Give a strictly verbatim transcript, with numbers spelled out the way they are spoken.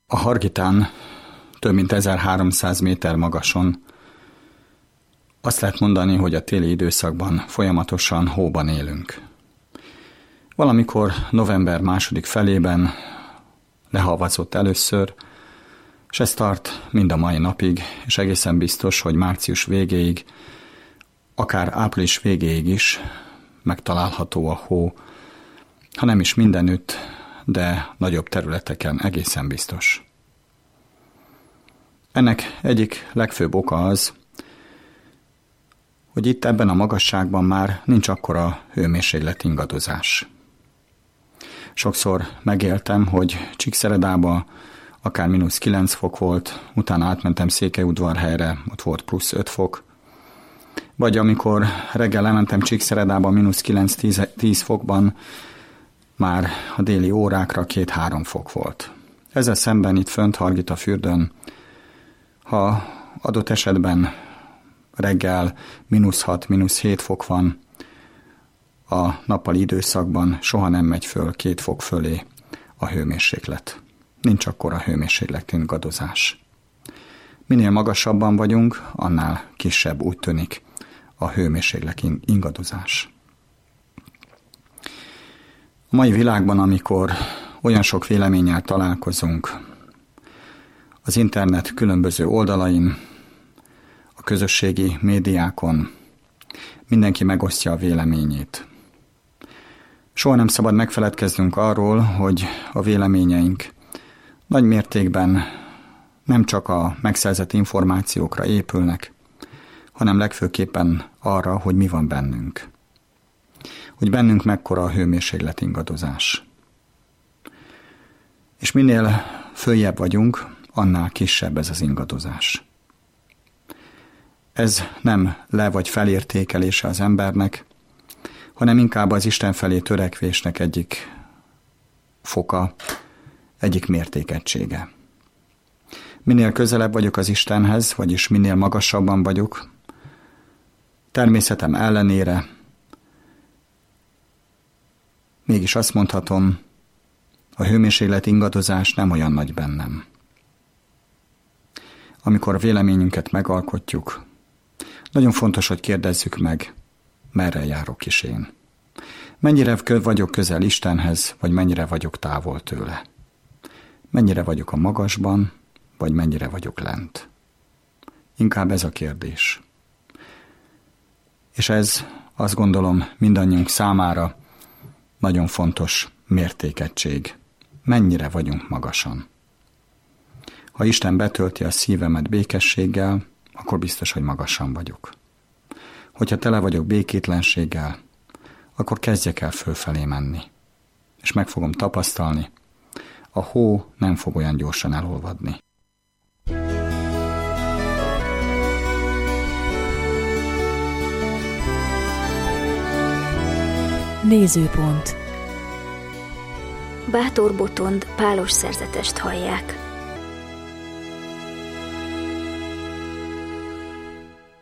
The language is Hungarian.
A Hargitán több mint ezerháromszáz méter magason azt lehet mondani, hogy a téli időszakban folyamatosan hóban élünk. Valamikor november második felében lehavazott először, és ez tart mind a mai napig, és egészen biztos, hogy március végéig, akár április végéig is megtalálható a hó, ha nem is mindenütt, de nagyobb területeken egészen biztos. Ennek egyik legfőbb oka az, hogy itt ebben a magasságban már nincs akkora hőmérséklet ingadozás. Sokszor megéltem, hogy Csíkszeredában akár mínusz kilenc fok volt, utána átmentem Székelyudvarhelyre, ott volt plusz öt fok, vagy amikor reggel lementem Csíkszeredába mínusz kilenc-tíz fokban, már a déli órákra két-három fok volt. Ezzel szemben itt fönt Hargitafürdőn, ha adott esetben reggel mínusz hat, mínusz hét fok van, a nappali időszakban soha nem megy föl két fok fölé a hőmérséklet. Nincs akkora hőmérséklet ingadozás. Minél magasabban vagyunk, annál kisebb úgy tűnik a hőmérséklet ingadozás. A mai világban, amikor olyan sok véleménnyel találkozunk, az internet különböző oldalain, a közösségi médiákon, mindenki megosztja a véleményét. Soha nem szabad megfeledkeznünk arról, hogy a véleményeink nagy mértékben nem csak a megszerzett információkra épülnek, hanem legfőképpen arra, hogy mi van bennünk. Hogy bennünk mekkora a hőmérséklet ingadozás. És minél följebb vagyunk, annál kisebb ez az ingadozás. Ez nem le- vagy felértékelése az embernek, hanem inkább az Isten felé törekvésnek egyik foka, egyik mértékegysége. Minél közelebb vagyok az Istenhez, vagyis minél magasabban vagyok, természetem ellenére, mégis azt mondhatom, a hőmérséklet ingadozás nem olyan nagy bennem. Amikor a véleményünket megalkotjuk, nagyon fontos, hogy kérdezzük meg, merre járok is én. Mennyire vagyok közel Istenhez, vagy mennyire vagyok távol tőle. Mennyire vagyok a magasban, vagy mennyire vagyok lent. Inkább ez a kérdés. És ez, azt gondolom, mindannyiunk számára nagyon fontos mértékegység. Mennyire vagyunk magasan. Ha Isten betölti a szívemet békességgel, akkor biztos, hogy magasan vagyok. Hogyha tele vagyok békétlenséggel, akkor kezdjek el fölfelé menni. És meg fogom tapasztalni, a hó nem fog olyan gyorsan elolvadni. Nézőpont. Bátor Botond pálos szerzetest hallják.